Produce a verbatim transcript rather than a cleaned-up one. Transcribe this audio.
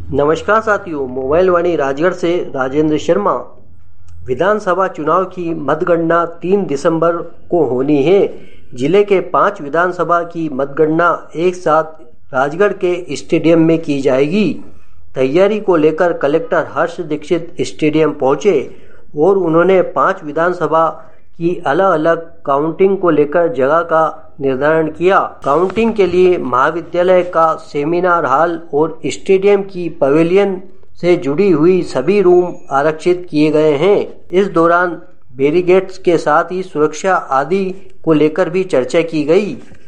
नमस्कार साथियों, मोबाइल वाणी राजगढ़ से राजेंद्र शर्मा। विधानसभा चुनाव की मतगणना तीन दिसंबर को होनी है। जिले के पांच विधानसभा की मतगणना एक साथ राजगढ़ के स्टेडियम में की जाएगी। तैयारी को लेकर कलेक्टर हर्ष दीक्षित स्टेडियम पहुंचे और उन्होंने पांच विधानसभा की अलग अलग काउंटिंग को लेकर जगह का निर्धारण किया। काउंटिंग के लिए महाविद्यालय का सेमिनार हॉल और स्टेडियम की पवेलियन से जुड़ी हुई सभी रूम आरक्षित किए गए हैं। इस दौरान बैरिकेड्स के साथ ही सुरक्षा आदि को लेकर भी चर्चा की गई।